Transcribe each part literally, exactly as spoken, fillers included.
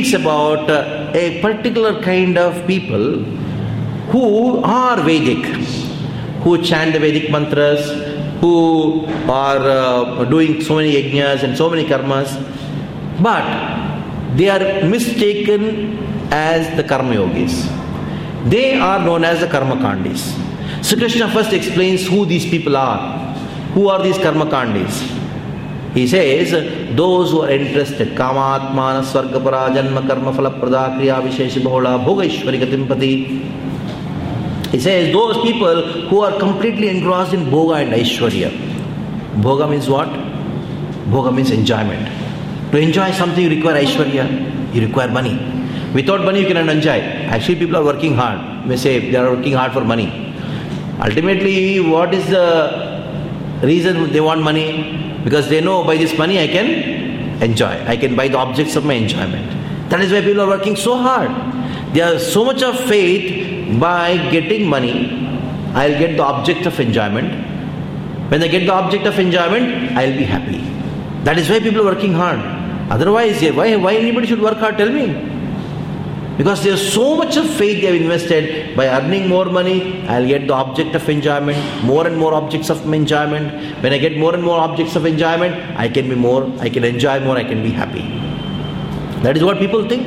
speaks about uh, a particular kind of people who are Vedic, who chant the Vedic mantras, who are uh, doing so many yajnas and so many karmas, but they are mistaken as the karma yogis. They are known as the karma kandis. So Krishna first explains who these people are. Who are these karma kandis? He says, those who are interested, kamatmana swargapara janma karma phalaprada kriya visheshi bhola bhoga ishwari gatimpati. He says, those people who are completely engrossed in bhoga and aishwarya. Bhoga means what? Bhoga means enjoyment. To enjoy something you require aishwarya, you require money. Without money you cannot enjoy. Actually people are working hard. You may say they are working hard for money. Ultimately, what is the reason they want money? Because they know by this money I can enjoy. I can buy the objects of my enjoyment. That is why people are working so hard. They have so much of faith by getting money, I'll get the object of enjoyment. When I get the object of enjoyment, I'll be happy. That is why people are working hard. Otherwise, why, why anybody should work hard? Tell me. Because there's so much of faith they have invested. By earning more money, I'll get the object of enjoyment, more and more objects of enjoyment. When I get more and more objects of enjoyment, I can be more, I can enjoy more, I can be happy. That is what people think.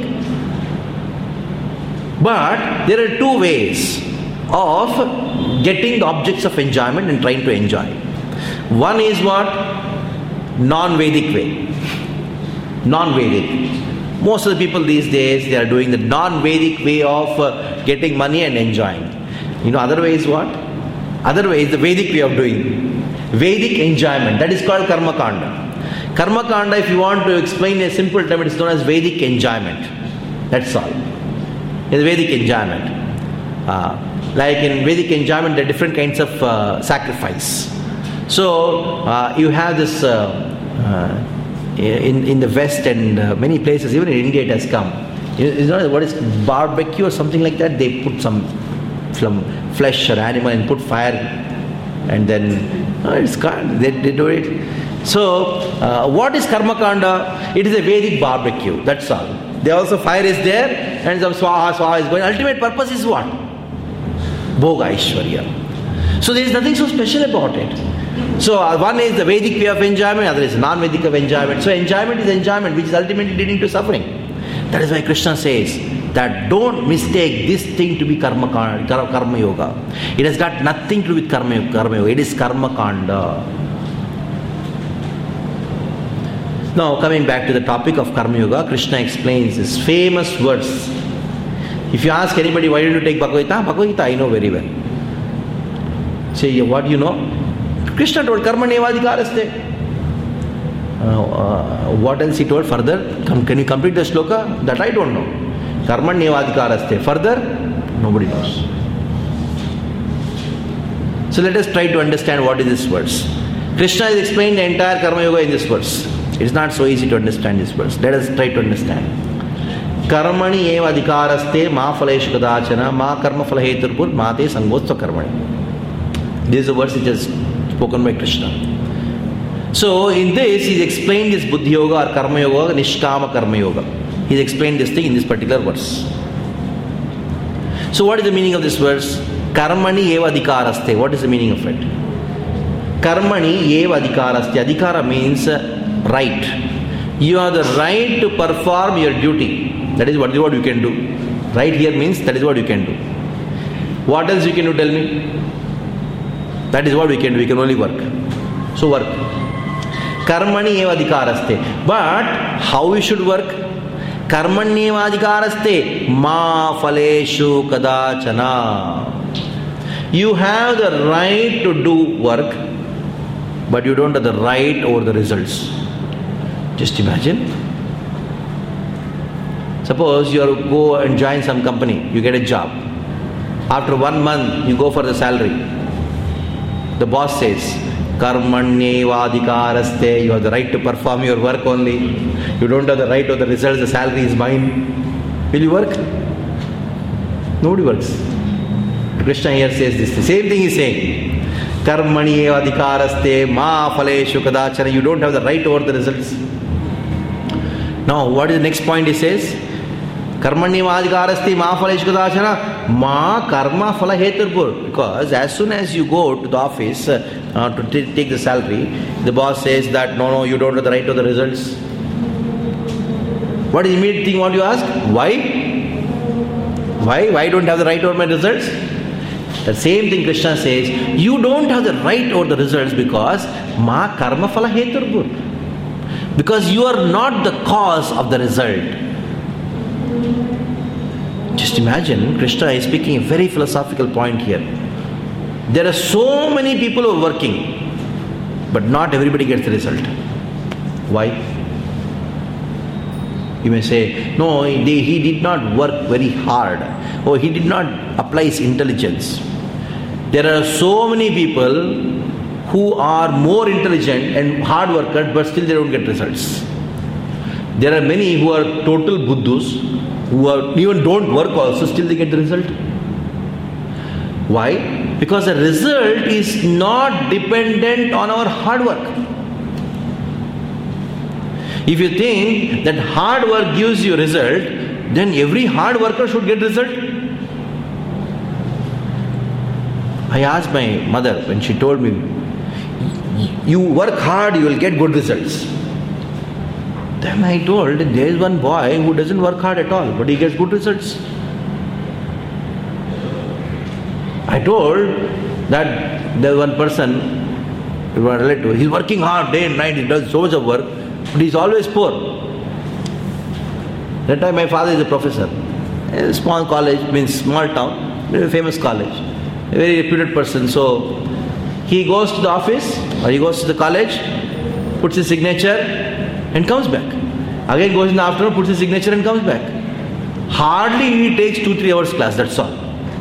But there are two ways of getting the objects of enjoyment and trying to enjoy. One is what? Non-Vedic way. Non-Vedic. Most of the people these days, they are doing the non-Vedic way of uh, getting money and enjoying. You know, other way is what? Other way is the Vedic way of doing. Vedic enjoyment. That is called Karma Kanda. Karma Kanda, if you want to explain in a simple term, it is known as Vedic enjoyment. That's all. It's Vedic enjoyment. Uh, like in Vedic enjoyment, there are different kinds of uh, sacrifice. So, uh, you have this... Uh, uh, In, in the West and uh, many places, even in India it has come. You know what is barbecue or something like that? They put some flesh or animal and put fire and then uh, it's they, they do it. So, uh, what is Karma Kanda? It is a Vedic barbecue, that's all. There also fire is there and some swaha, swaha is going. Ultimate purpose is what? Bhoga Aishwarya. So there is nothing so special about it. So uh, one is the Vedic way of enjoyment, other is non-Vedic of enjoyment. So enjoyment is enjoyment, which is ultimately leading to suffering. That is why Krishna says that don't mistake this thing to be karma, karma yoga. It has got nothing to do with karma, karma yoga. It is karma kanda. Now coming back to the topic of karma yoga, Krishna explains this famous verse. If you ask anybody, why did you take Bhagavad Gita? Bhagavad Gita I know very well. Say, what do you know? Krishna told karma nevadikaraste. Uh, uh, what else he told further? Come, can you complete the shloka? That I don't know. Karma nevadikaraste. Further, nobody knows. So let us try to understand what is this verse. Krishna has explained the entire karma yoga in this verse. It is not so easy to understand this verse. Let us try to understand. Karmani eva adhikaraste ma phaleshu kadachana ma karma phalaheturpur ma te sangotva karmani. This is a verse which is spoken by Krishna. So in this he has explained this Buddhi Yoga or Karma Yoga, Nishkama Karma Yoga. He has explained this thing in this particular verse. So what is the meaning of this verse? Karmani eva adhikaraste. What is the meaning of it? Karmani eva adhikaraste. Adhikara means right. You have the right to perform your duty. That is what, what you can do. Right here means that is what you can do. What else you can do? Tell me. That is what we can do. We can only work. So work. Karmani eva adhikaraste. But how we should work? Karmani eva adhikaraste ma phaleshu kadachana. You have the right to do work, but you don't have the right over the results. Just imagine. Suppose you are go and join some company. You get a job. After one month, you go for the salary. The boss says, Karmanyeva adhikaraste. You have the right to perform your work only. You don't have the right or the results. The salary is mine. Will you work? Nobody works. Krishna here says this. The same thing he is saying. Karmanyeva adhikaraste ma phaleshu kadachana. You don't have the right over the results. Now, what is the next point he says? Karmanyavadhikarasti ma phaleshkadashana ma karma phala heturpur. Because as soon as you go to the office uh, to t- take the salary, the boss says that no, no, you don't have the right to the results. What is the immediate thing what you ask? Why? Why? Why don't you have the right over my results? The same thing Krishna says, you don't have the right over the results because ma karma phala heturpur. Because you are not the cause of the result. Just imagine, Krishna is speaking a very philosophical point here. There are so many people who are working, but not everybody gets the result. Why? You may say, no, he, he did not work very hard, or he did not apply his intelligence. There are so many people who are more intelligent and hard workers, but still they don't get results. There are many who are total buddhus, who are, even don't work also, still they get the result. Why? Because the result is not dependent on our hard work. If you think that hard work gives you result, then every hard worker should get result. I asked my mother when she told me, you work hard, you will get good results. Then I told, there is one boy who doesn't work hard at all, but he gets good results. I told that there is one person, one relative, he's working hard day and night, he does so much of work, but he's always poor. That time my father is a professor. A small college, means small town, very famous college. A very reputed person. So he goes to the office or he goes to the college, puts his signature and comes back. Again goes in the afternoon, puts his signature and comes back. Hardly he takes two, three hours class, that's all.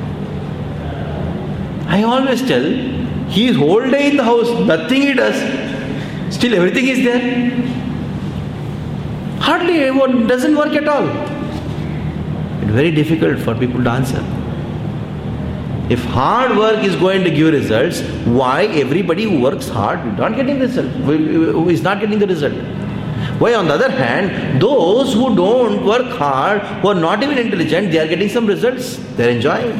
I always tell, he is whole day in the house, nothing he does. Still everything is there. Hardly it doesn't work at all. It's very difficult for people to answer. If hard work is going to give results, why everybody who works hard is not getting the result? Who is not getting the result? Why on the other hand, those who don't work hard, who are not even intelligent, they are getting some results. They are enjoying.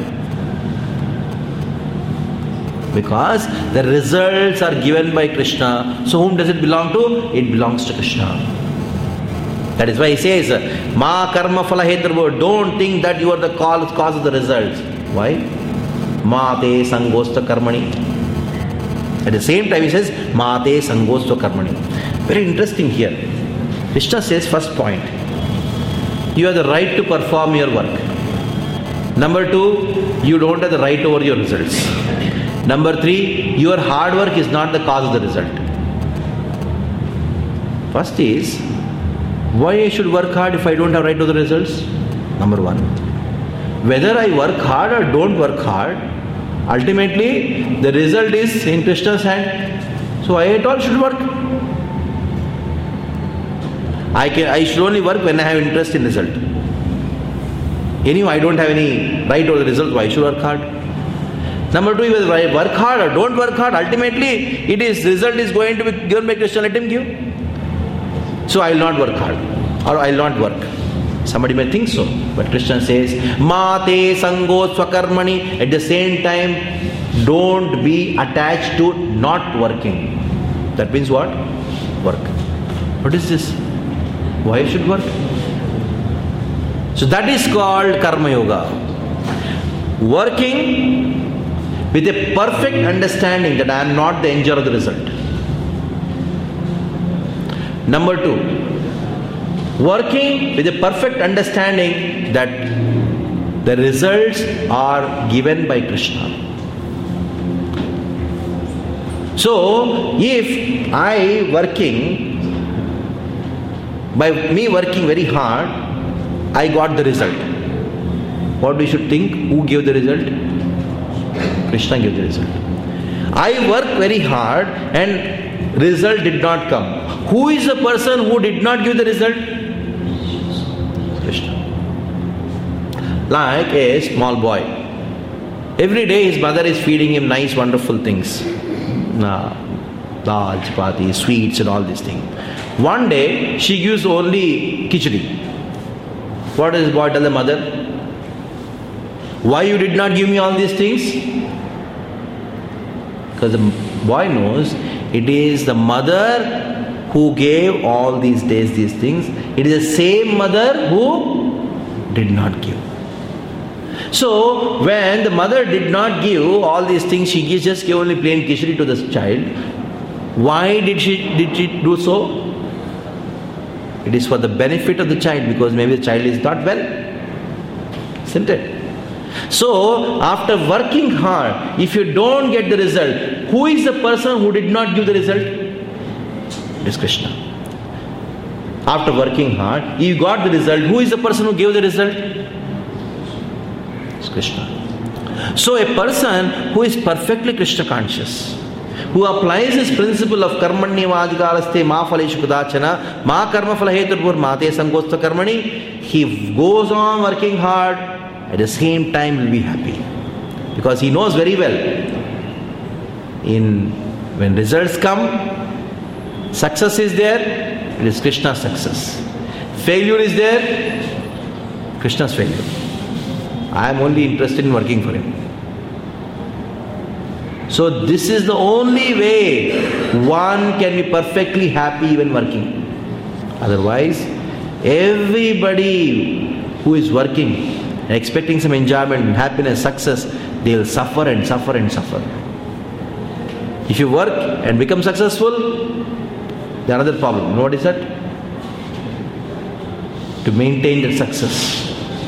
Because the results are given by Krishna. So whom does it belong to? It belongs to Krishna. That is why he says, Ma karma phala heturpur. Don't think that you are the cause, cause of the results. Why? Ma te sangosta karmani. At the same time he says, Ma te sangosta karmani. Very interesting here. Krishna says, first point, you have the right to perform your work. Number two, you don't have the right over your results. Number three, your hard work is not the cause of the result. First is, why I should work hard if I don't have right to the results? Number one. Whether I work hard or don't work hard, ultimately the result is in Krishna's hand. So I at all should work. I can I should only work when I have interest in result. Anyway, I don't have any right over the result, why I should work hard? Number two, whether I work hard or don't work hard, ultimately it is result is going to be given by Krishna, let him give. So I will not work hard, or I will not work. Somebody may think so, but Krishna says, Ma te sango swakarmani. At the same time, don't be attached to not working. That means what? Work. What is this? Why I should work? So that is called karma yoga. Working with a perfect understanding that I am not the enjoyer of the result. Number two, working with a perfect understanding that the results are given by Krishna. So, if I working, by me working very hard, I got the result. What we should think? Who gave the result? Krishna gave the result. I work very hard and result did not come. Who is the person who did not give the result? Krishna. Like a small boy. Every day his mother is feeding him nice, wonderful things. Nah, dal, chapati, sweets and all these things. One day she gives only khichdi. What does the boy tell the mother? Why you did not give me all these things? Because the boy knows it is the mother who gave all these days these things. It is the same mother who did not give. So when the mother did not give all these things, she just gave only plain kishri to the child. Why did she did she do so? It is for the benefit of the child, because maybe the child is not well. Isn't it? So after working hard, if you don't get the result, who is the person who did not give the result? It is Krishna. After working hard, you got the result. Who is the person who gave the result? It's Krishna. So a person who is perfectly Krishna conscious, who applies this principle of karmanyavadikaraste ma phaleshu kadachana ma karma phala heturpur mate sangosta karmani, he goes on working hard, at the same time will be happy, because he knows very well, in when results come, success is there, it is Krishna's success. Failure is there, Krishna's failure. I am only interested in working for him. So this is the only way one can be perfectly happy when working. Otherwise, everybody who is working, expecting some enjoyment, happiness, success, they will suffer and suffer and suffer. If you work and become successful, the another problem. You know what is that? To maintain that success.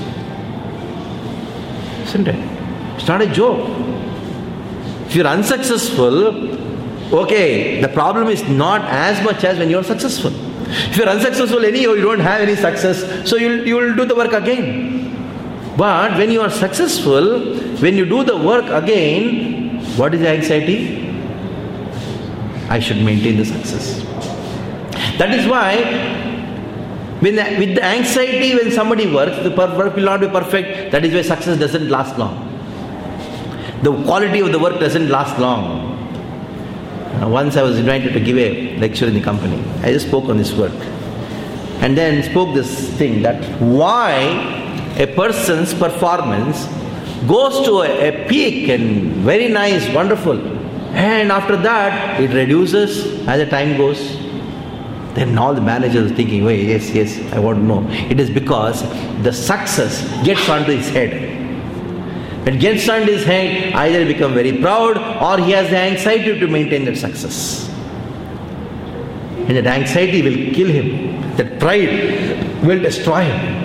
Isn't it? It's not a joke. If you're unsuccessful, okay, the problem is not as much as when you're successful. If you're unsuccessful anyhow, you don't have any success, so you'll, you'll do the work again. But when you are successful, when you do the work again, what is the anxiety? I should maintain the success. That is why, when the, with the anxiety when somebody works, the work will not be perfect. That is why success doesn't last long. The quality of the work doesn't last long. Uh, once I was invited to give a lecture in the company. I just spoke on this work. And then spoke this thing that why a person's performance goes to a, a peak and very nice, wonderful. And after that, it reduces as the time goes. Then all the managers are thinking, wait, yes, yes, I want to know. It is because the success gets onto his head. When it gets onto his head, either he becomes very proud or he has the anxiety to maintain that success. And that anxiety will kill him. That pride will destroy him.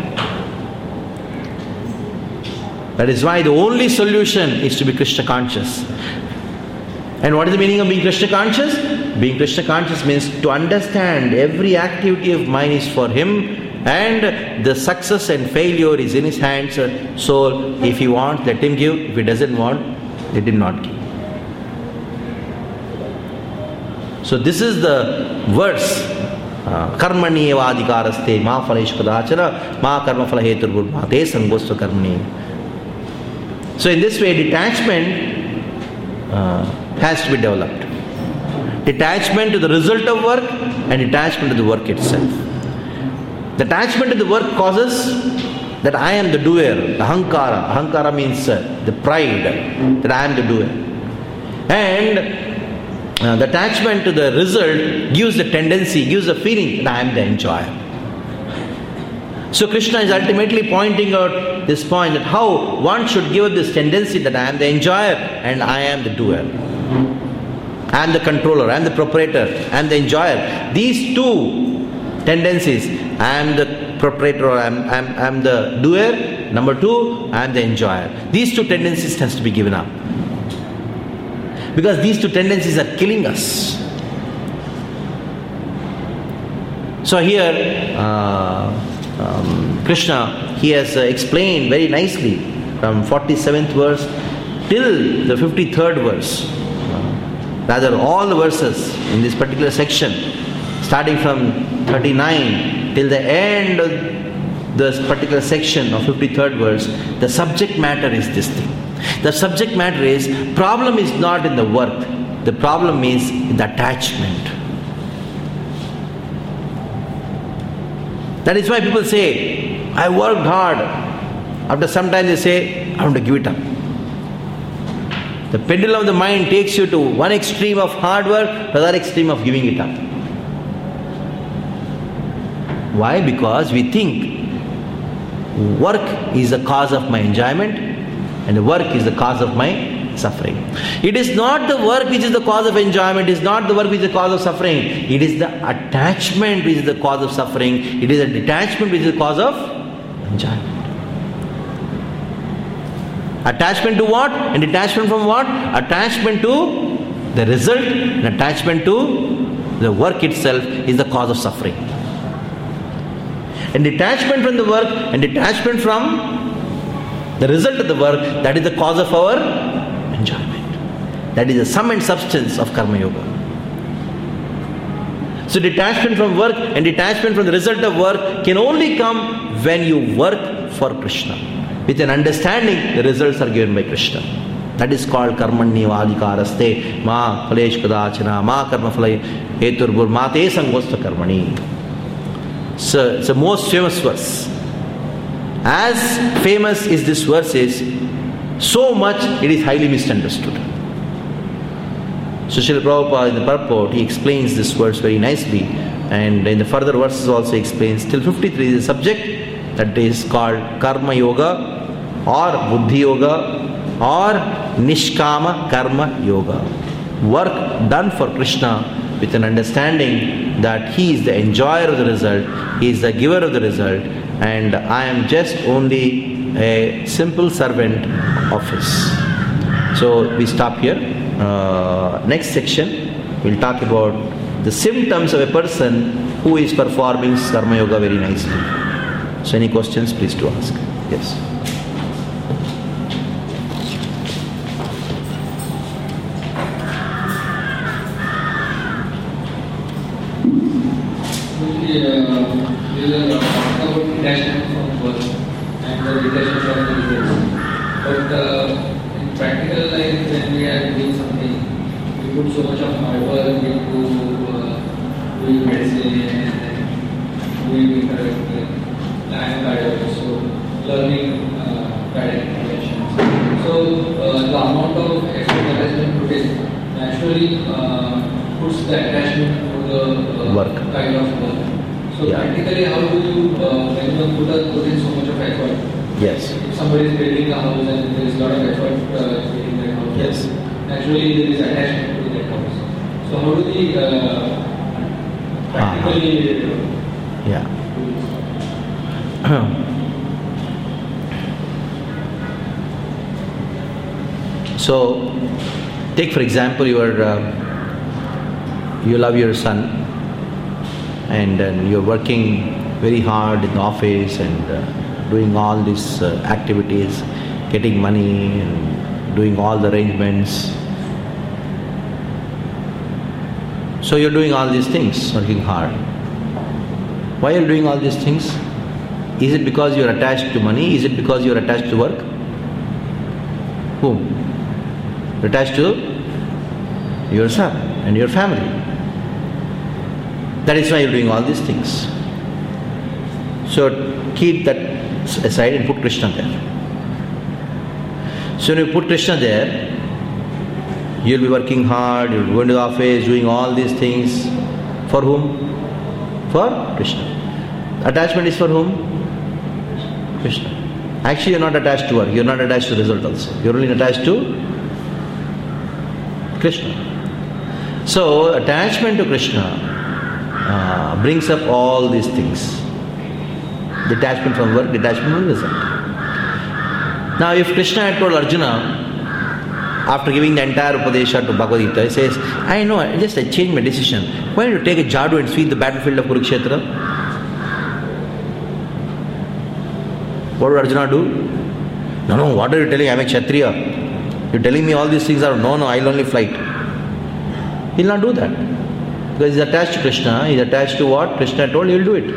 That is why the only solution is to be Krishna conscious. And what is the meaning of being Krishna conscious? Being Krishna conscious means to understand every activity of mine is for him, and the success and failure is in his hands. So if he wants, let him give. If he doesn't want, let him not give. So this is the verse. Karmani evadikaraste ma phaleshu kadachana ma karma phala heturpur mate sangosta karmani. So in this way, detachment uh, has to be developed. Detachment to the result of work and detachment to the work itself. The attachment to the work causes that I am the doer, the ahankara. Ahankara means uh, the pride that I am the doer. And uh, the attachment to the result gives the tendency, gives the feeling that I am the enjoyer. So Krishna is ultimately pointing out this point that how one should give up this tendency that I am the enjoyer and I am the doer. I am the controller, I am the proprietor, I am the enjoyer. These two tendencies, I am the proprietor or I am, I am, I am the doer. Number two, I am the enjoyer. These two tendencies has to be given up. Because these two tendencies are killing us. So here, uh, um, Krishna, he has uh, explained very nicely from forty-seventh verse till the fifty-third verse. Uh, rather, all the verses in this particular section, starting from thirty-nine till the end of this particular section of fifty-third verse, the subject matter is this thing. The subject matter is, problem is not in the work, the problem is in the attachment. That is why people say, I worked hard. After some time they say, I want to give it up. The pendulum of the mind takes you to one extreme of hard work, the other extreme of giving it up. Why? Because we think work is the cause of my enjoyment and the work is the cause of my suffering. It is not the work which is the cause of enjoyment, it is not the work which is the cause of suffering. It is the attachment which is the cause of suffering. It is a detachment which is the cause of enjoyment. Attachment to what? And detachment from what? Attachment to the result and attachment to the work itself is the cause of suffering. And detachment from the work and detachment from the result of the work, that is the cause of our enjoyment. That is the sum and substance of Karma Yoga. So detachment from work and detachment from the result of work can only come when you work for Krishna. With an understanding, the results are given by Krishna. That is called karmanyavadhikaraste ma phalesh kadachana ma karma phale heturbur ma te sangosta karmani. So it's the most famous verse. As famous as this verse is, so much it is highly misunderstood. So Srila Prabhupada in the purport, he explains this verse very nicely, and in the further verses also explains. Till fifty-three is a subject that is called Karma Yoga or Buddhi Yoga or Nishkama Karma Yoga. Work done for Krishna with an understanding that He is the enjoyer of the result, He is the giver of the result, and I am just only a simple servant of His. So we stop here. Uh, next section, we'll talk about the symptoms of a person who is performing Karma Yoga very nicely. So any questions, please do ask. Yes. Detachment from work and the detachment from the results. But uh, in practical life, when we are doing something, we put so much of hard work into uh, doing medicine and doing correct line guidance, also learning uh, guidance interventions. So uh, the amount of effort that has been put in naturally uh, puts the attachment to the uh, work. kind of work. So Yeah. practically, how do you, uh, when you put, a, put in so much of effort? Yes. If somebody is building a house and there is a lot of effort uh, building that house, Yes. naturally there is attachment to that house. So how do we uh, practically uh, Yeah. So, take for example, your uh, you love your son, and uh, you're working very hard in the office and uh, doing all these uh, activities, getting money and doing all the arrangements. So you're doing all these things, working hard. Why are you doing all these things? Is it because you're attached to money? Is it because you're attached to work? Whom? You're attached to your son and your family. That is why you're doing all these things. So keep that aside and put Krishna there. So when you put Krishna there, you'll be working hard, you'll be going to the office, doing all these things. For whom? For Krishna. Attachment is for whom? Krishna. Actually, you're not attached to work, you're not attached to the result also. You're only attached to Krishna. So, attachment to Krishna uh, brings up all these things. Detachment from work, detachment from result. Now, if Krishna had told Arjuna, after giving the entire Upadesha to Bhagavad Gita, he says, I know, I just I changed my decision. Why don't you take a jadu and sweep the battlefield of Kurukshetra? What would Arjuna do? No, no, what are you telling? I'm a Kshatriya. You're telling me all these things are, no, no, I'll only fight. He'll not do that. Because he's attached to Krishna, he's attached to what Krishna told, he'll do it.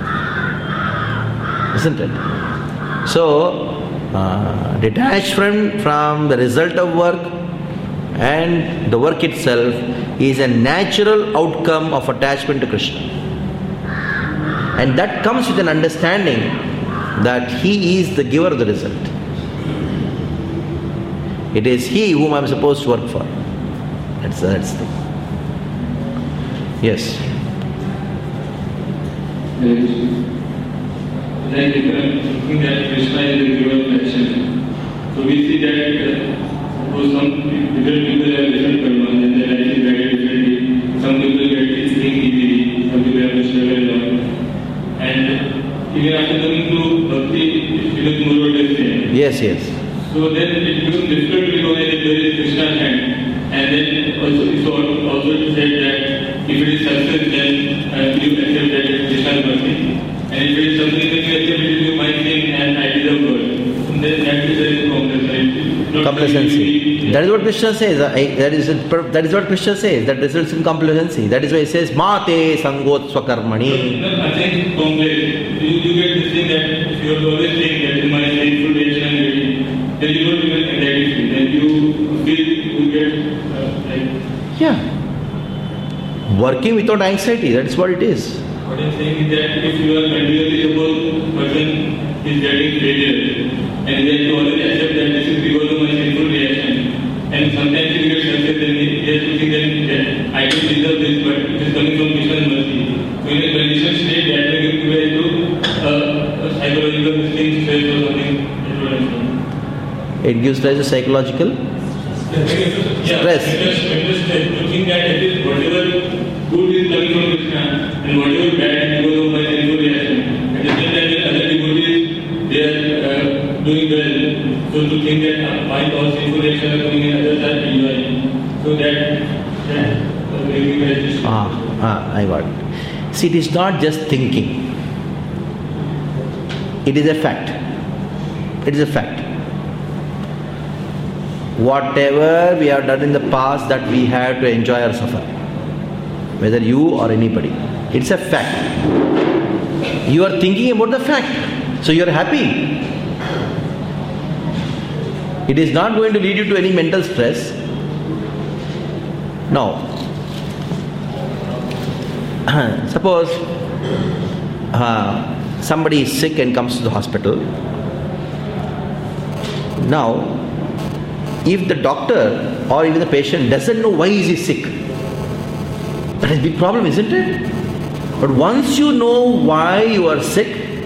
Isn't it? So, uh, detached from, from the result of work and the work itself is a natural outcome of attachment to Krishna. And that comes with an understanding that he is the giver of the result. It is he whom I am supposed to work for. That's that's the yes. Like thinking that Krishna is the giver of action. So we see that uh, some different people have different karmas and their life is very differently. Some people get this thing easily, some people have to struggle a lot. And even after coming to bhakti, it becomes more or less same. Yes, yes. So then it becomes difficult to recognize if there is Krishna's hand. And then also it's also said that if it is success, then uh, you accept that it is Krishna's mercy. And if it is something that you accept, it is my sin and I deserve God. So then that is there is complacency. Complacency. That is what Krishna says. I, that is that is what Krishna says. That results in complacency. That is why he says, Mate sangot swakarmani. No, I think complacency. You, you get this thing that if you are always saying that in my sinful reaction and ready, then you don't even anxiety. Then you feel you get uh, like. Yeah. Working without anxiety. That is what it is. What I'm saying is that if you are continuously suppose person is getting failure and then you always accept that this is because of my sinful reaction and sometimes you get success then he has to think that I don't deserve this but it is coming from Krishna's mercy. So in a conditioned state that may give rise to uh, a psychological thing, stress or something. That's what I'm saying. It gives rise to psychological Yeah, stress. Stress. To think that it is whatever good is coming from Krishna and whatever bad is because of my sinful reaction. At the same time, when other devotees they are uh, doing well, so to think that uh, my all sinful reactions are coming and others are enjoying, so that that uh, will be very distant. Ah, ah, I got it. See, it is not just thinking. It is a fact. It is a fact. Whatever we have done in the past that we have to enjoy or suffer. Whether you or anybody. It's a fact. You are thinking about the fact. So you are happy. It is not going to lead you to any mental stress. Now, suppose uh, somebody is sick and comes to the hospital. Now, if the doctor or even the patient doesn't know why is he sick, that is a big problem, isn't it? But once you know why you are sick,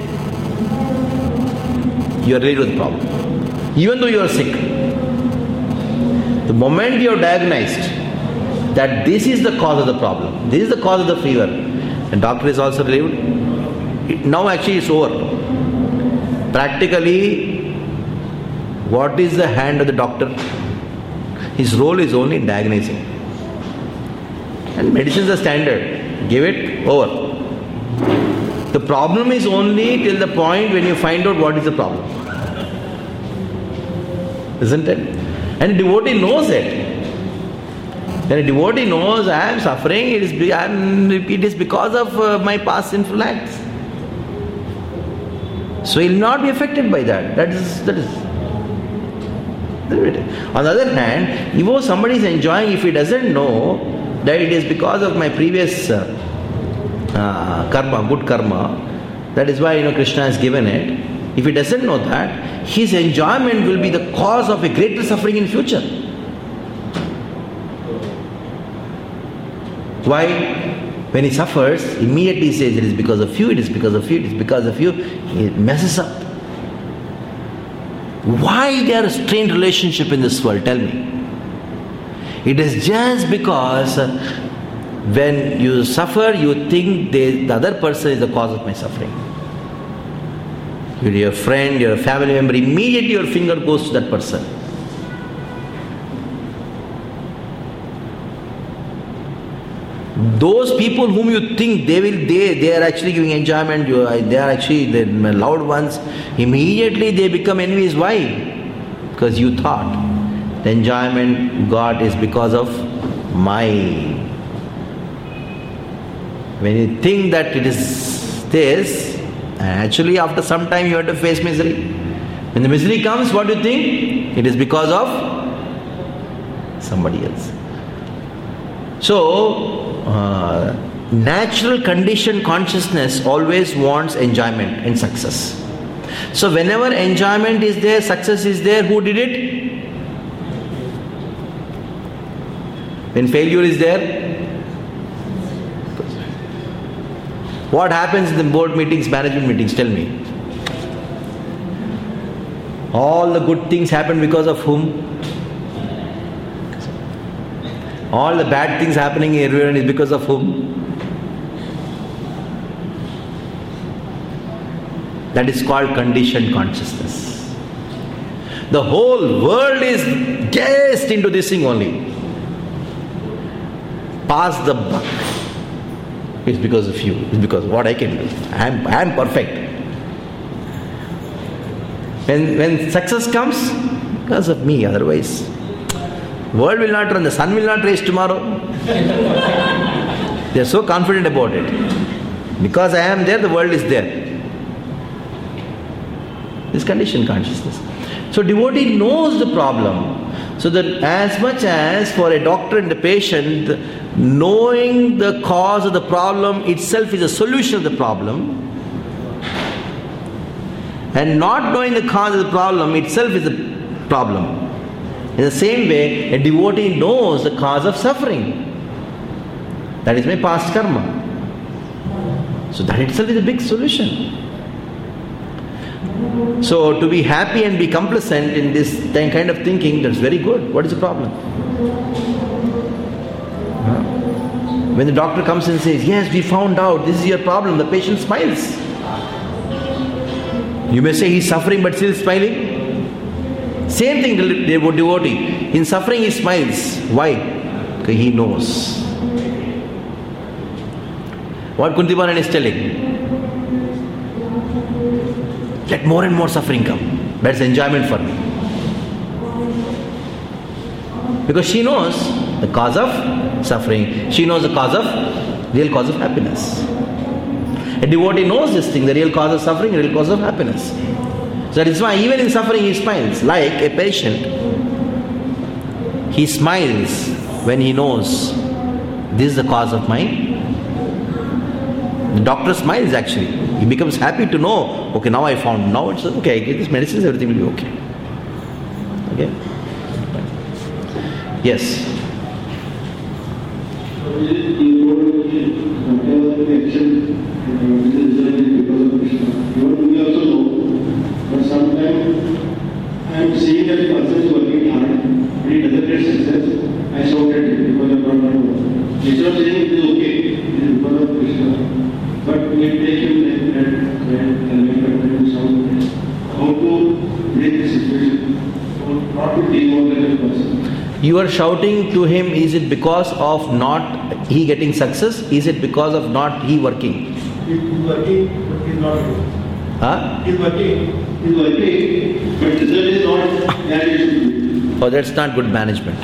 you are ready with the problem. Even though you are sick, the moment you are diagnosed that this is the cause of the problem, this is the cause of the fever, and doctor is also relieved, it, now actually it's over. Practically, what is the hand of the doctor? His role is only diagnosing. And medicine is the standard. Give it, over. The problem is only till the point when you find out what is the problem. Isn't it? And a devotee knows it. When a devotee knows I am suffering, it is, I am, it is because of uh, my past sinful acts. So he will not be affected by that. That is, that is. On the other hand, if somebody is enjoying, if he doesn't know that it is because of my previous uh, uh, karma, good karma, that is why you know Krishna has given it. If he doesn't know that, his enjoyment will be the cause of a greater suffering in future. Why? When he suffers, immediately he says it is because of you, it is because of you, it is because of you. He messes up. Why there is a strained relationship in this world? Tell me. It is just because when you suffer, you think they, the other person is the cause of my suffering. You're your friend, you're a family member, immediately your finger goes to that person. Those people whom you think they will, they, they are actually giving enjoyment, you, they are actually the loved ones, immediately they become enemies. Why? Because you thought the enjoyment got is because of my. When you think that it is this, actually after some time you have to face misery. When the misery comes, what do you think? It is because of somebody else. So, Uh, natural conditioned consciousness always wants enjoyment and success. So whenever enjoyment is there, success is there, who did it? When failure is there, what happens in the board meetings, management meetings? Tell me. All the good things happen because of whom? All the bad things happening everywhere is because of whom? That is called conditioned consciousness. The whole world is gassed into this thing only. Pass the buck. It's because of you. It's because of what I can do. I am, I am perfect. When, when success comes, because of me, otherwise, world will not run, the sun will not rise tomorrow. They are so confident about it. Because I am there, the world is there. This conditioned consciousness. So devotee knows the problem. So that as much as for a doctor and a patient, knowing the cause of the problem itself is a solution of the problem, and not knowing the cause of the problem itself is a problem. In the same way, a devotee knows the cause of suffering. That is my past karma. So that itself is a big solution. So to be happy and be complacent in this kind of thinking, that's very good. What is the problem? When the doctor comes and says, yes, we found out, this is your problem, the patient smiles. You may say he's suffering but still smiling. Same thing the devotee. In suffering he smiles. Why? Because he knows. What Kuntibanan is telling? Let more and more suffering come. That's enjoyment for me. Because she knows the cause of suffering. She knows the cause of, real cause of happiness. A devotee knows this thing, the real cause of suffering, the real cause of happiness. So that is why even in suffering he smiles. Like a patient, he smiles when he knows this is the cause of my. The doctor smiles actually. He becomes happy to know, okay, now I found, now it's okay, I get this medicine, everything will be okay. Okay? Yes. So you know, whatever the action which is done because of Krishna, even we also know, but sometimes I am seeing that the person is working hard, and he doesn't get success, I shout at him because I am not working. Instead of saying it is okay, it is because of Krishna. But we take him like that and helmet and shout how to break the situation, how not to demoralize the person. You are shouting to him, is it because of not he getting success? Is it because of not he working? He is working, but he is not working. Huh? He is working, he is working, but result is not as it should be. Oh, that's not good management.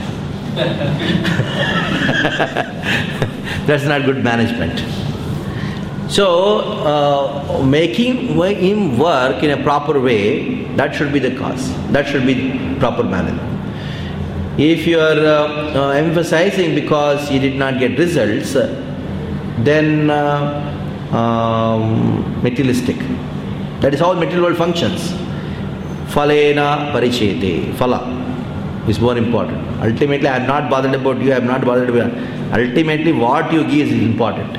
That's not good management. So, uh, making him work in a proper way, that should be the cause. That should be proper management. If you are uh, uh, emphasizing because he did not get results, then uh, um, materialistic. That is how material world functions. Phalena parichete. Phala is more important. Ultimately, I am not bothered about you, I am not bothered about you. Ultimately, what you give is important.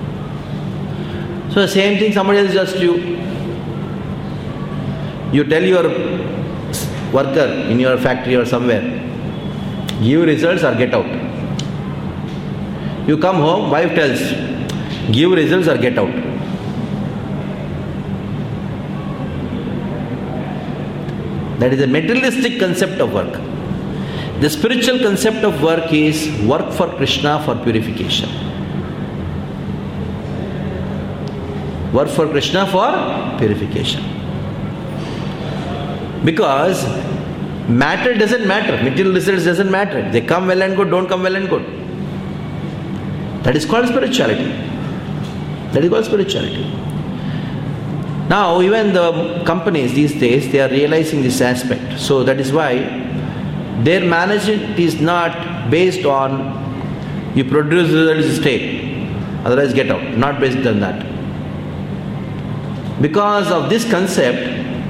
So the same thing somebody else does to you. You tell your worker in your factory or somewhere, give results or get out. You come home, wife tells, give results or get out. That is a materialistic concept of work. The spiritual concept of work is work for Krishna for purification. Work for Krishna for purification. Because matter doesn't matter. Material results doesn't matter. They come well and good, don't come well and good. That is called spirituality. That is called spirituality. Now, even the companies these days, they are realizing this aspect. So that is why their management is not based on you produce results, stay. Otherwise get out. Not based on that. Because of this concept,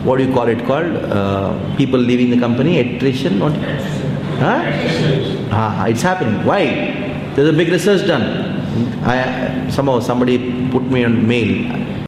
what do you call it called? Uh, people leaving the company, attrition, what? Huh? Ah, it's happening. Why? There's a big research done. I, somehow somebody put me on mail.